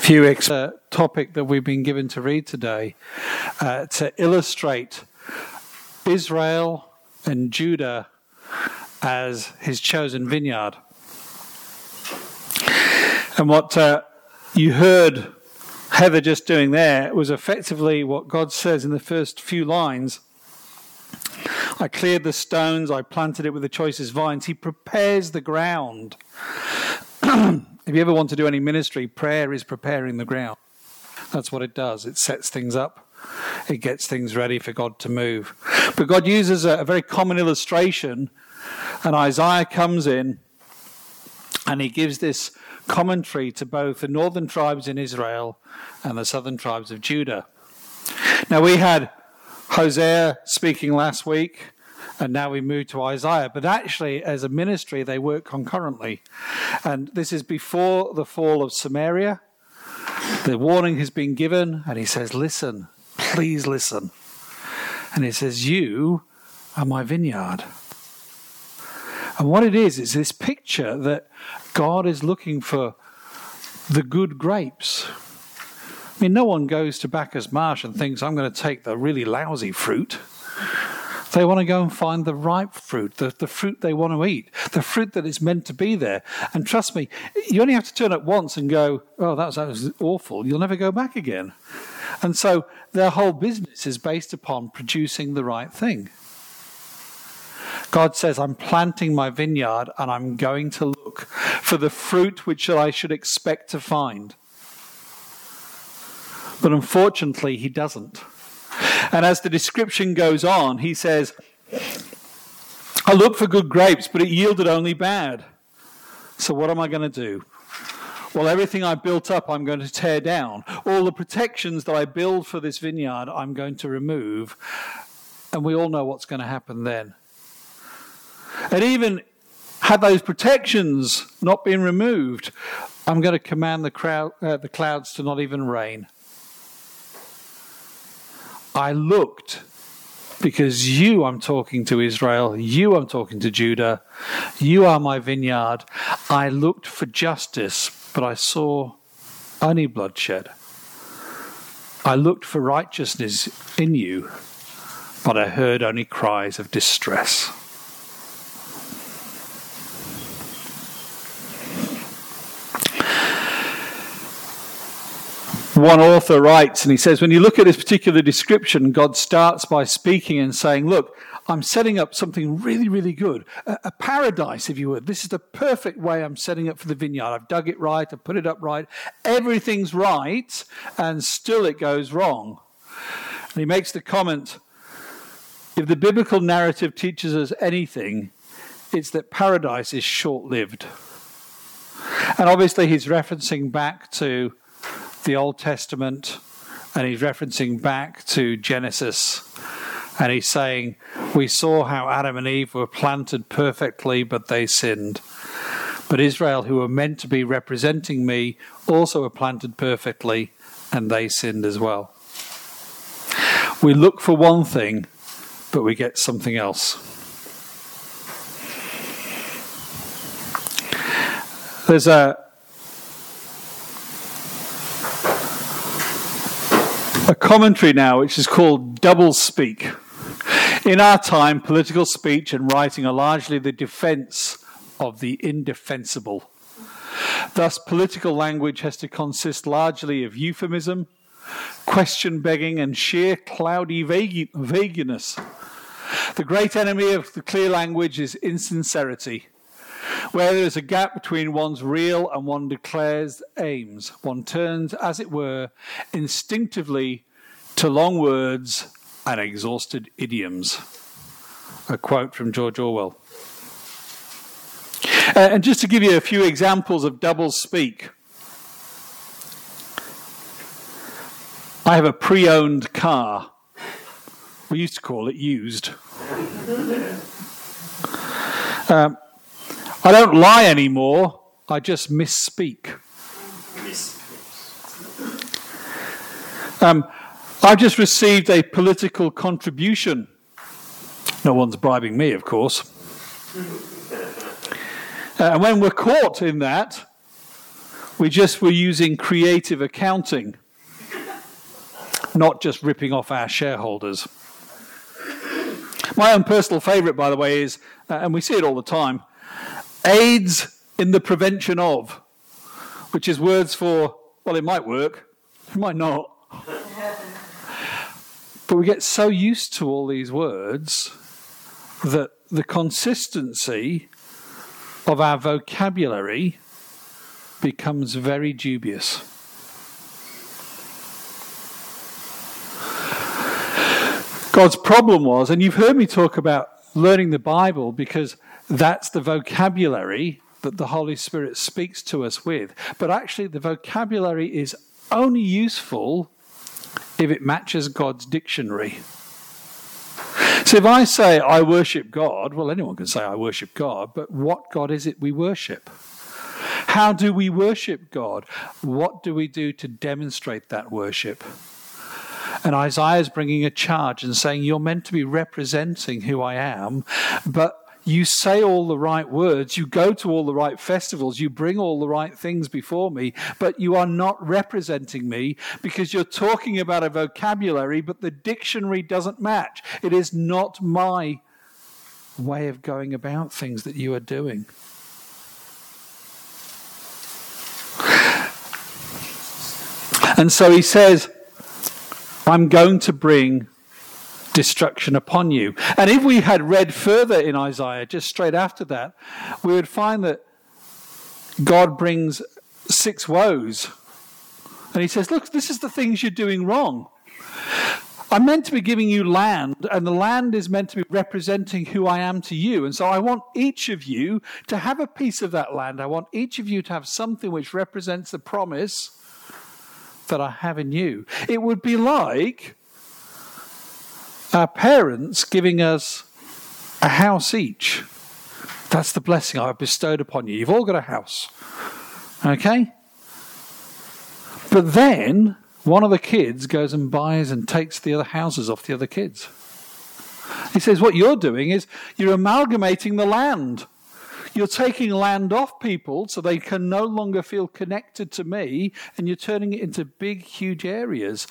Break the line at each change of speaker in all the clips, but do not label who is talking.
few topic that we've been given to read today to illustrate Israel and Judah as his chosen vineyard. And what you heard Heather just doing there was effectively what God says in the first few lines. I cleared the stones, I planted it with the choicest vines. He prepares the ground. If you ever want to do any ministry, prayer is preparing the ground. That's what it does. It sets things up. It gets things ready for God to move. But God uses a very common illustration, and Isaiah comes in and he gives this commentary to both the northern tribes in Israel and the southern tribes of Judah. Now, we had Hosea speaking last week, and now we move to Isaiah. But actually, as a ministry, they work concurrently. And this is before the fall of Samaria. The warning has been given, and he says, listen, please listen. And he says, you are my vineyard. And what it is this picture that God is looking for the good grapes. I mean, no one goes to Bacchus Marsh and thinks, I'm going to take the really lousy fruit. They want to go and find the ripe fruit, the fruit they want to eat, the fruit that is meant to be there. And trust me, you only have to turn up once and go, oh, that was awful. You'll never go back again. And so their whole business is based upon producing the right thing. God says, I'm planting my vineyard and I'm going to look for the fruit which I should expect to find. But unfortunately, he doesn't. And as the description goes on, he says, I looked for good grapes, but it yielded only bad. So what am I going to do? Well, everything I built up, I'm going to tear down. All the protections that I build for this vineyard, I'm going to remove. And we all know what's going to happen then. And even had those protections not been removed, I'm going to command the clouds to not even rain. I looked, because you, I'm talking to Israel, you, I'm talking to Judah, you are my vineyard. I looked for justice, but I saw only bloodshed. I looked for righteousness in you, but I heard only cries of distress. One author writes, and he says, when you look at this particular description, God starts by speaking and saying, look, I'm setting up something really, really good. A paradise, if you would. This is the perfect way I'm setting up for the vineyard. I've dug it right. I've put it up right. Everything's right, and still it goes wrong. And he makes the comment, if the biblical narrative teaches us anything, it's that paradise is short-lived. And obviously he's referencing back to the Old Testament, and he's referencing back to Genesis, and he's saying, we saw how Adam and Eve were planted perfectly, but they sinned. But Israel, who were meant to be representing me, also were planted perfectly, and they sinned as well. We look for one thing, but we get something else. There's a commentary now which is called doublespeak. In our time, political speech and writing are largely the defense of the indefensible. Thus, political language has to consist largely of euphemism, question begging, and sheer cloudy vagueness. The great enemy of the clear language is insincerity. Where there is a gap between one's real and one declares aims, one turns, as it were, instinctively to long words and exhausted idioms. A quote from George Orwell. And just to give you a few examples of doublespeak, I have a pre-owned car. We used to call it used. I don't lie anymore, I just misspeak. I've just received a political contribution. No one's bribing me, of course. And when we're caught in that, We just were using creative accounting, not just ripping off our shareholders. My own personal favourite, by the way, is, and we see it all the time, aids in the prevention of, which is words for, well, it might work, it might not. But we get so used to all these words that the consistency of our vocabulary becomes very dubious. God's problem was, and you've heard me talk about learning the Bible because that's the vocabulary that the Holy Spirit speaks to us with. But actually the vocabulary is only useful if it matches God's dictionary. So if I say I worship God, well, anyone can say I worship God, but what God is it we worship? How do we worship God? What do we do to demonstrate that worship? And Isaiah's bringing a charge and saying, you're meant to be representing who I am, but you say all the right words, you go to all the right festivals, you bring all the right things before me, but you are not representing me because you're talking about a vocabulary, but the dictionary doesn't match. It is not my way of going about things that you are doing. And so he says, I'm going to bring destruction upon you. And if we had read further in Isaiah, just straight after that, we would find that God brings 6 woes. And he says, look, this is the things you're doing wrong. I'm meant to be giving you land, and the land is meant to be representing who I am to you. And so I want each of you to have a piece of that land. I want each of you to have something which represents the promise that I have in you. It would be like our parents giving us a house each. That's the blessing I've bestowed upon you. You've all got a house. Okay? But then one of the kids goes and buys and takes the other houses off the other kids. He says, what you're doing is you're amalgamating the land. You're taking land off people so they can no longer feel connected to me, and you're turning it into big, huge areas.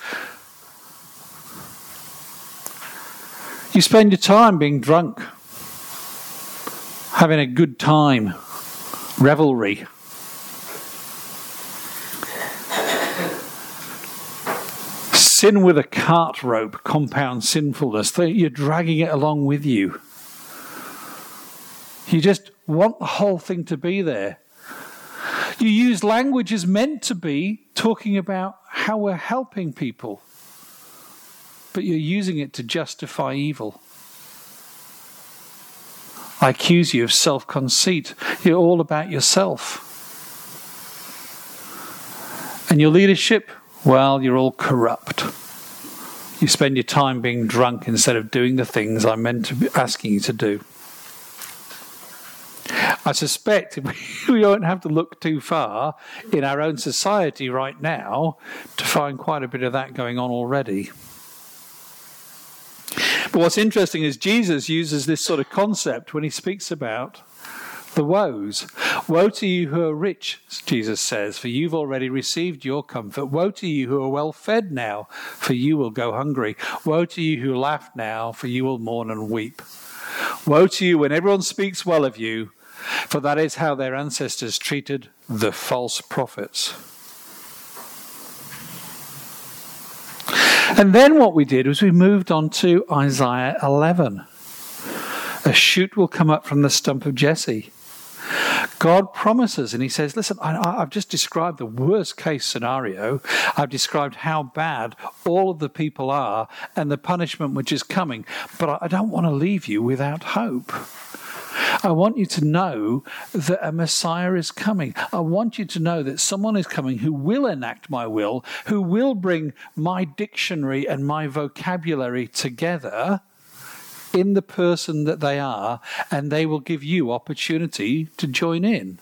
You spend your time being drunk, having a good time, revelry. Sin with a cart rope compounds sinfulness. You're dragging it along with you. You just want the whole thing to be there. You use language as meant to be talking about how we're helping people, but you're using it to justify evil. I accuse you of self-conceit. You're all about yourself. And your leadership, well, you're all corrupt. You spend your time being drunk instead of doing the things I'm meant to be asking you to do. I suspect we don't have to look too far in our own society right now to find quite a bit of that going on already. But what's interesting is Jesus uses this sort of concept when he speaks about the woes. Woe to you who are rich, Jesus says, for you've already received your comfort. Woe to you who are well fed now, for you will go hungry. Woe to you who laugh now, for you will mourn and weep. Woe to you when everyone speaks well of you, for that is how their ancestors treated the false prophets. And then what we did was we moved on to Isaiah 11. A shoot will come up from the stump of Jesse. God promises, and he says, listen, I've just described the worst case scenario. I've described how bad all of the people are and the punishment which is coming. But I don't want to leave you without hope. I want you to know that a Messiah is coming. I want you to know that someone is coming who will enact my will, who will bring my dictionary and my vocabulary together in the person that they are, and they will give you opportunity to join in.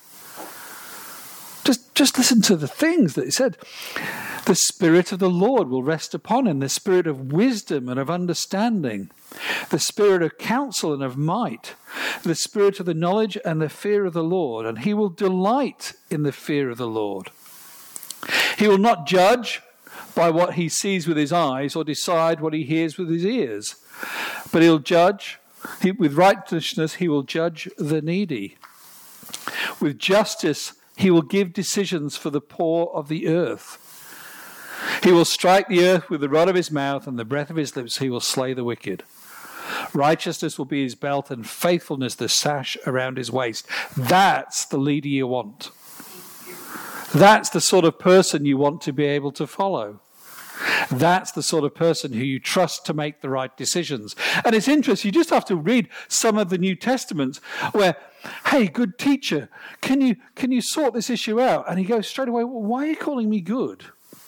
Just listen to the things that he said. The Spirit of the Lord will rest upon him, the Spirit of wisdom and of understanding, the Spirit of counsel and of might, the Spirit of the knowledge and the fear of the Lord, and he will delight in the fear of the Lord. He will not judge by what he sees with his eyes or decide what he hears with his ears, but he'll judge. With righteousness, he will judge the needy. With justice, he will give decisions for the poor of the earth. He will strike the earth with the rod of his mouth, and the breath of his lips he will slay the wicked. Righteousness will be his belt, and faithfulness the sash around his waist. That's the leader you want. That's the sort of person you want to be able to follow. That's the sort of person who you trust to make the right decisions. And it's interesting, you just have to read some of the New Testaments where, hey, good teacher, can you sort this issue out? And he goes straight away, well, why are you calling me good?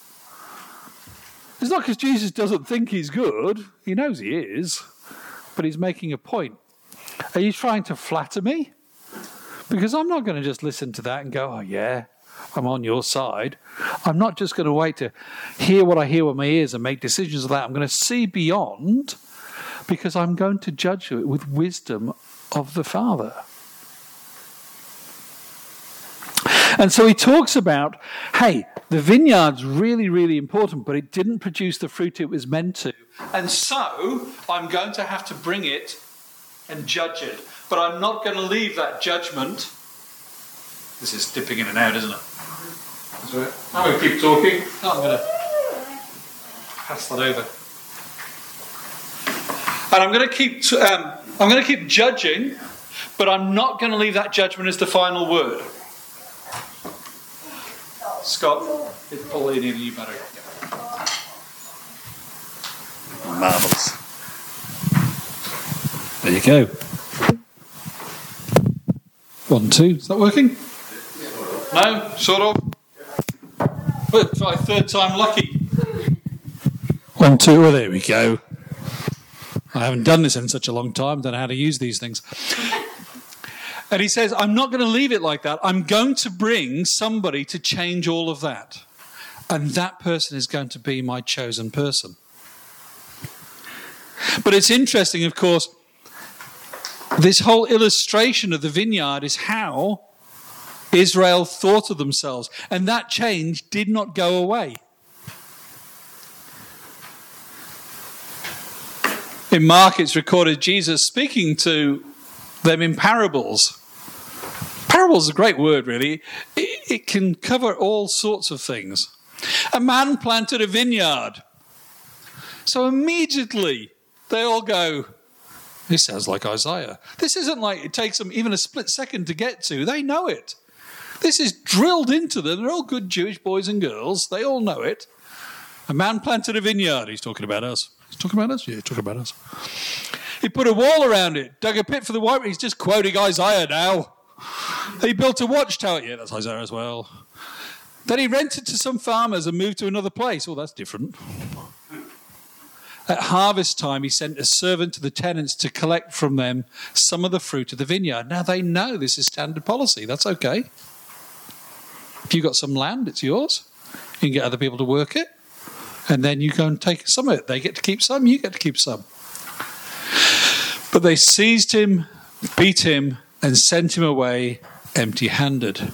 It's not because Jesus doesn't think he's good. He knows he is. But he's making a point. Are you trying to flatter me? Because I'm not going to just listen to that and go, oh yeah, I'm on your side. I'm not just going to wait to hear what I hear with my ears and make decisions of that. I'm going to see beyond, because I'm going to judge it with wisdom of the Father. And so he talks about, hey, the vineyard's really, really important, but it didn't produce the fruit it was meant to. And so I'm going to have to bring it and judge it. But I'm not going to leave that judgment. This is dipping in and out, isn't it? I'm going to keep talking. I'm going to pass that over. And I'm going to keep judging, but I'm not going to leave that judgment as the final word. Scott, it's Pauline, you better. Marvellous. There you go. 1, 2. Is that working? No? Sort of? Well, try third time lucky. 1, 2. Well, there we go. I haven't done this in such a long time. Don't know how to use these things. And he says, I'm not going to leave it like that. I'm going to bring somebody to change all of that. And that person is going to be my chosen person. But it's interesting, of course, this whole illustration of the vineyard is how Israel thought of themselves. And that change did not go away. In Mark, it's recorded Jesus speaking to them in parables. Parables is a great word, really. It can cover all sorts of things. A man planted a vineyard. So immediately they all go, this sounds like Isaiah. This isn't like it takes them even a split second to get to. They know it. This is drilled into them. They're all good Jewish boys and girls. They all know it. A man planted a vineyard. He's talking about us. He's talking about us? Yeah, he's talking about us. He put a wall around it, dug a pit for the white. He's just quoting Isaiah now. He built a watchtower. Yeah, that's Isaiah as well. Then he rented to some farmers and moved to another place. Oh, that's different. At harvest time, he sent a servant to the tenants to collect from them some of the fruit of the vineyard. Now, they know this is standard policy. That's okay. If you've got some land, it's yours. You can get other people to work it. And then you go and take some of it. They get to keep some, you get to keep some. But they seized him, beat him, and sent him away empty-handed.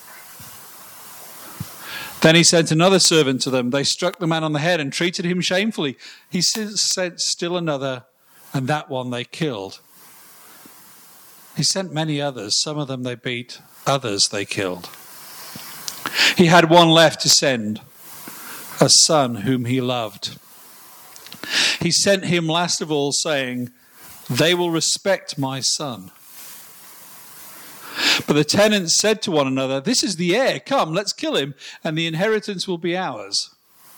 Then he sent another servant to them. They struck the man on the head and treated him shamefully. He sent still another, and that one they killed. He sent many others. Some of them they beat, others they killed. He had one left to send, a son whom he loved. He sent him last of all, saying, they will respect my son. But the tenants said to one another, this is the heir, come, let's kill him, and the inheritance will be ours.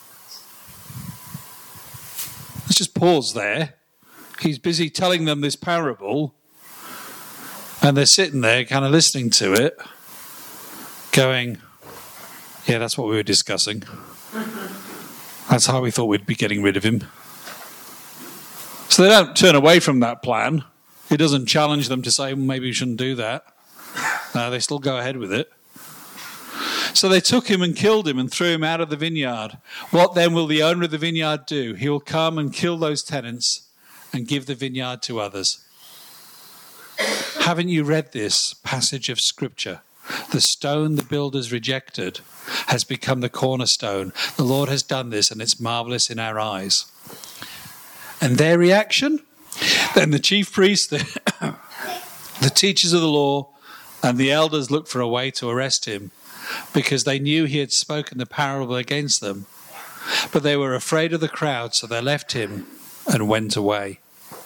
Let's just pause there. He's busy telling them this parable, and they're sitting there kind of listening to it, going, yeah, that's what we were discussing. That's how we thought we'd be getting rid of him. So they don't turn away from that plan. It doesn't challenge them to say, well, maybe we shouldn't do that. No, they still go ahead with it. So they took him and killed him and threw him out of the vineyard. What then will the owner of the vineyard do? He will come and kill those tenants and give the vineyard to others. Haven't you read this passage of Scripture?
The stone the builders rejected has become the cornerstone. The Lord has done this, and it's marvelous in our eyes. And their reaction? Then the chief priests, the teachers of the law, and the elders looked for a way to arrest him, because they knew he had spoken the parable against them. But they were afraid of the crowd, so they left him and went away.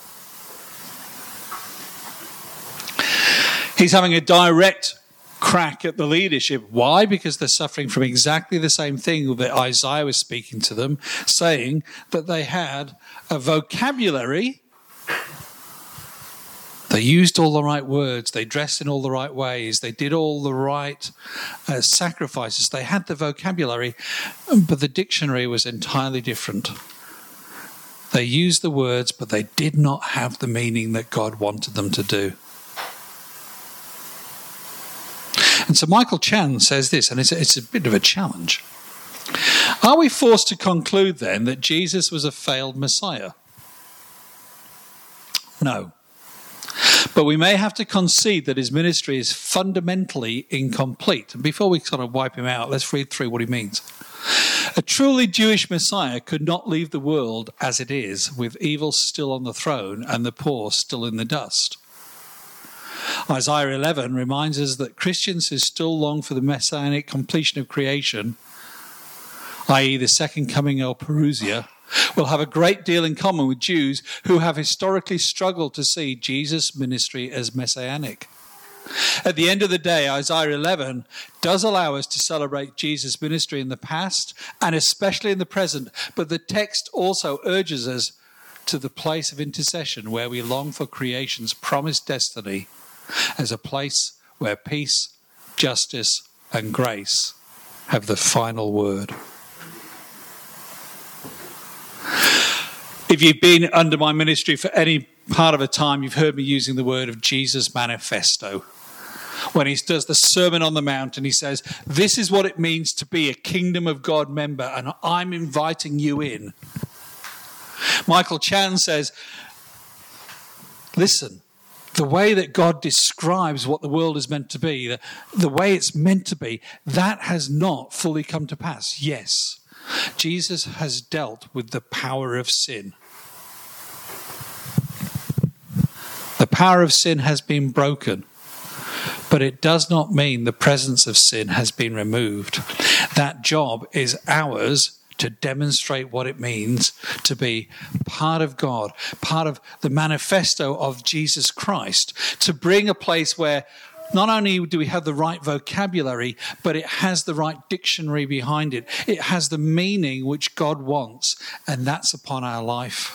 He's having a direct crack at the leadership. Why? Because they're suffering from exactly the same thing that Isaiah was speaking to them, saying that they had a vocabulary. They used all the right words. They dressed in all the right ways. They did all the right sacrifices. They had the vocabulary, but the dictionary was entirely different. They used the words, but they did not have the meaning that God wanted them to do. And so Michael Chan says this, and it's a bit of a challenge. Are we forced to conclude then that Jesus was a failed Messiah? No. But we may have to concede that his ministry is fundamentally incomplete. And before we sort of wipe him out, let's read through what he means. A truly Jewish Messiah could not leave the world as it is, with evil still on the throne and the poor still in the dust. Isaiah 11 reminds us that Christians who still long for the messianic completion of creation, i.e. the second coming of Parousia, will have a great deal in common with Jews who have historically struggled to see Jesus' ministry as messianic. At the end of the day, Isaiah 11 does allow us to celebrate Jesus' ministry in the past and especially in the present, but the text also urges us to the place of intercession where we long for creation's promised destiny as a place where peace, justice, and grace have the final word. If you've been under my ministry for any part of a time, you've heard me using the word of Jesus Manifesto. When he does the Sermon on the Mount and he says, this is what it means to be a Kingdom of God member, and I'm inviting you in. Michael Chan says, listen, the way that God describes what the world is meant to be, the way it's meant to be, that has not fully come to pass. Yes, Jesus has dealt with the power of sin. The power of sin has been broken, but it does not mean the presence of sin has been removed. That job is ours to demonstrate what it means to be part of God, part of the manifesto of Jesus Christ, to bring a place where not only do we have the right vocabulary, but it has the right dictionary behind it. It has the meaning which God wants, and that's upon our life.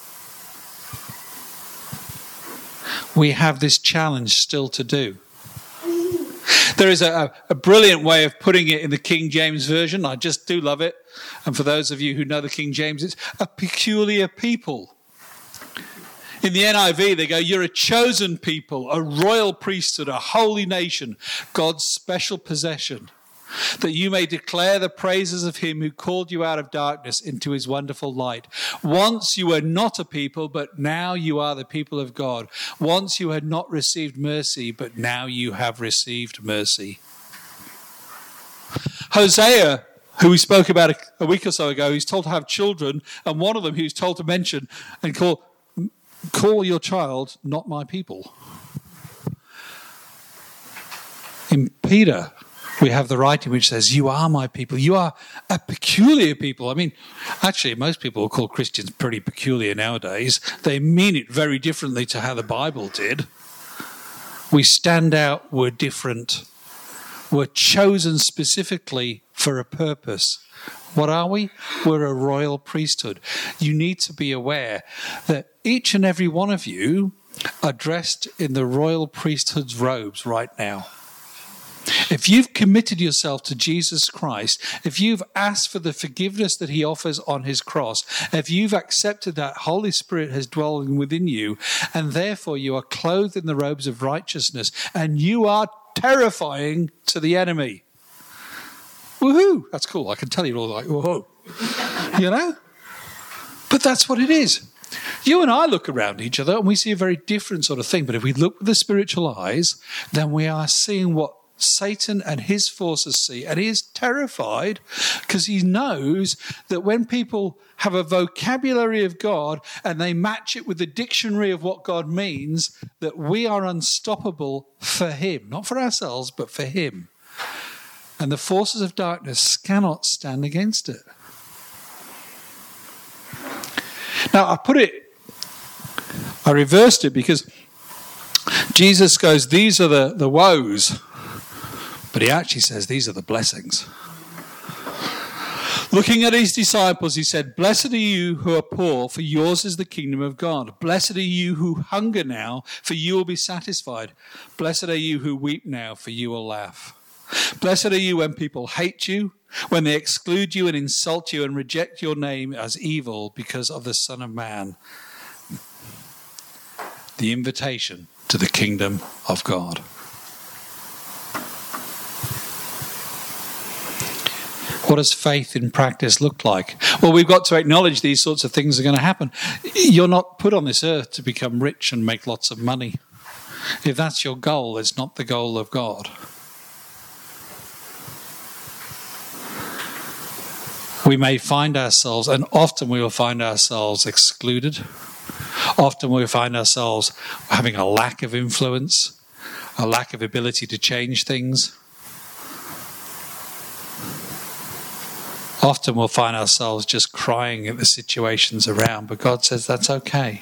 We have this challenge still to do. There is a brilliant way of putting it in the King James Version. I just do love it. And for those of you who know the King James, it's a peculiar people. In the NIV, they go, you're a chosen people, a royal priesthood, a holy nation, God's special possession, that you may declare the praises of him who called you out of darkness into his wonderful light. Once you were not a people, but now you are the people of God. Once you had not received mercy, but now you have received mercy. Hosea, who we spoke about a week or so ago, he's told to have children, and one of them he's told to mention and call your child not my people. In Peter, we have the writing which says, you are my people. You are a peculiar people. I mean, actually, most people will call Christians pretty peculiar nowadays. They mean it very differently to how the Bible did. We stand out, we're different. We're chosen specifically for a purpose. What are we? We're a royal priesthood. You need to be aware that each and every one of you are dressed in the royal priesthood's robes right now. If you've committed yourself to Jesus Christ, if you've asked for the forgiveness that he offers on his cross, if you've accepted that Holy Spirit has dwelling within you, and therefore you are clothed in the robes of righteousness, and you are terrifying to the enemy. Woohoo! That's cool. I can tell you're all like, whoa. You know? But that's what it is. You and I look around each other and we see a very different sort of thing. But if we look with the spiritual eyes, then we are seeing what Satan and his forces see. And he is terrified because he knows that when people have a vocabulary of God and they match it with the dictionary of what God means, that we are unstoppable for him, not for ourselves, but for him. And the forces of darkness cannot stand against it. Now, I reversed it because Jesus goes, these are the woes. But he actually says, these are the blessings. Looking at his disciples, he said, blessed are you who are poor, for yours is the kingdom of God. Blessed are you who hunger now, for you will be satisfied. Blessed are you who weep now, for you will laugh. Blessed are you when people hate you, when they exclude you and insult you and reject your name as evil because of the Son of Man. The invitation to the kingdom of God. What does faith in practice look like? Well, we've got to acknowledge these sorts of things are going to happen. You're not put on this earth to become rich and make lots of money. If that's your goal, it's not the goal of God. We may find ourselves, and often we will find ourselves excluded. Often we will find ourselves having a lack of influence, a lack of ability to change things. Often we'll find ourselves just crying at the situations around, but God says that's okay.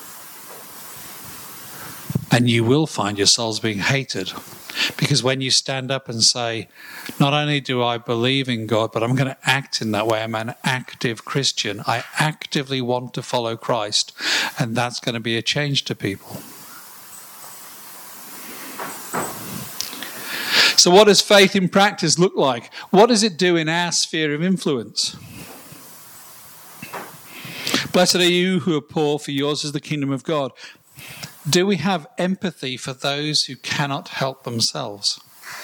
And you will find yourselves being hated. Because when you stand up and say, not only do I believe in God, but I'm going to act in that way. I'm an active Christian. I actively want to follow Christ. And that's going to be a change to people. So what does faith in practice look like? What does it do in our sphere of influence? Blessed are you who are poor, for yours is the kingdom of God. Do we have empathy for those who cannot help themselves?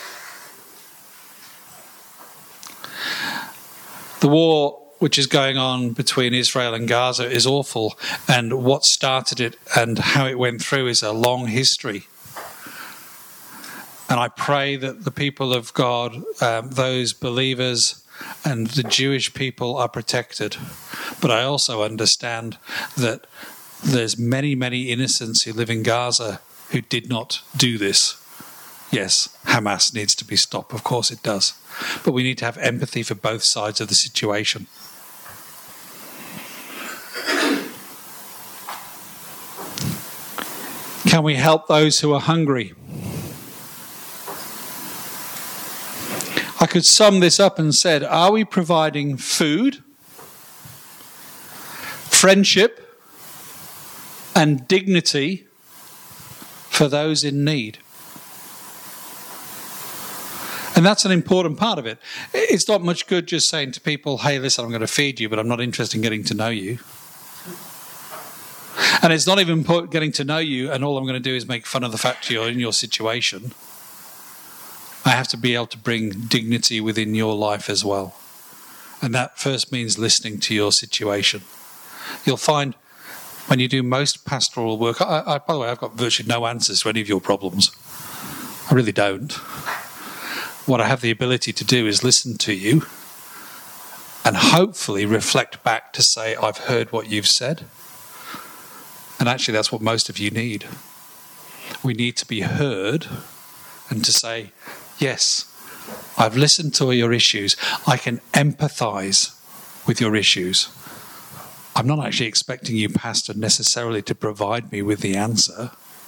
The war which is going on between Israel and Gaza is awful, and what started it and how it went through is a long history. And I pray that the people of God, those believers and the Jewish people are protected. But I also understand that there's many, many innocents who live in Gaza who did not do this. Yes, Hamas needs to be stopped. Of course it does. But we need to have empathy for both sides of the situation. Can we help those who are hungry? I could sum this up and said, are we providing food, friendship, and dignity for those in need? And that's an important part of it. It's not much good just saying to people, hey, listen, I'm going to feed you, but I'm not interested in getting to know you. And it's not even getting to know you, and all I'm going to do is make fun of the fact you're in your situation. I have to be able to bring dignity within your life as well. And that first means listening to your situation. You'll find when you do most pastoral work, by the way, I've got virtually no answers to any of your problems. I really don't. What I have the ability to do is listen to you and hopefully reflect back to say, I've heard what you've said. And actually, that's what most of you need. We need to be heard and to say, yes, I've listened to your issues. I can empathise with your issues. I'm not actually expecting you, Pastor, necessarily to provide me with the answer.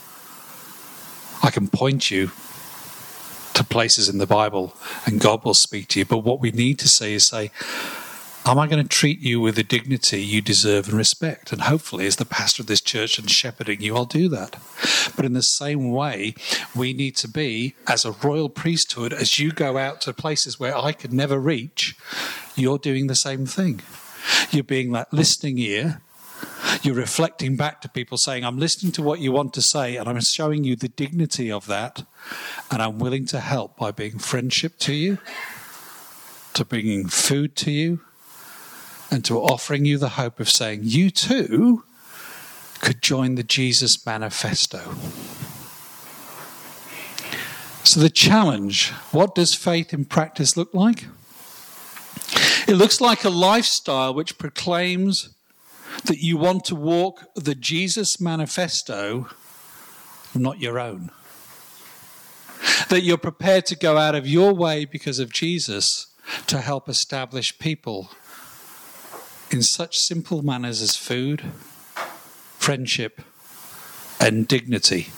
I can point you to places in the Bible and God will speak to you. But what we need to say is say, am I going to treat you with the dignity you deserve and respect? And hopefully, as the pastor of this church and shepherding you, I'll do that. But in the same way, we need to be, as a royal priesthood, as you go out to places where I could never reach, you're doing the same thing. You're being that listening ear. You're reflecting back to people saying, I'm listening to what you want to say and I'm showing you the dignity of that. And I'm willing to help by being friendship to you, to bringing food to you, and to offering you the hope of saying, you too could join the Jesus Manifesto. So the challenge, what does faith in practice look like? It looks like a lifestyle which proclaims that you want to walk the Jesus manifesto, not your own. That you're prepared to go out of your way because of Jesus to help establish people in such simple manners as food, friendship, and dignity.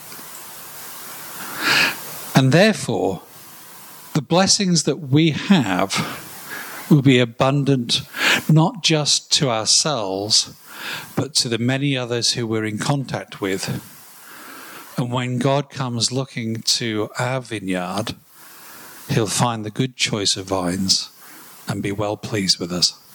And therefore, the blessings that we have will be abundant, not just to ourselves, but to the many others who we're in contact with. And when God comes looking to our vineyard, he'll find the good choice of vines and be well pleased with us.